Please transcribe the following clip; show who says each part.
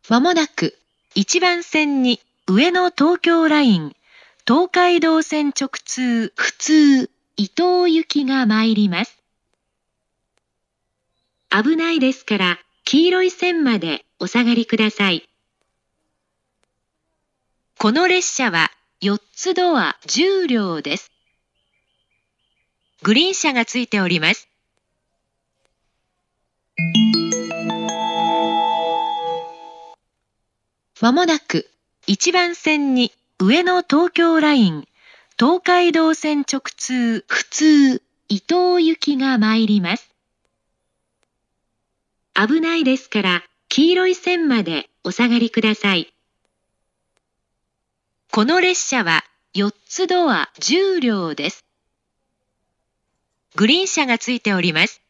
Speaker 1: まもなく1番線に上野東京ライン、東海道線直通普通伊東行きが参ります。危ないですから黄色い線までお下がりください。この列車は4つドア10両です。グリーン車がついております。まもなく1番線に上野東京ライン、東海道線直通普通伊東行きが参ります。危ないですから黄色い線までお下がりください。この列車は4つドア10両です。グリーン車がついております。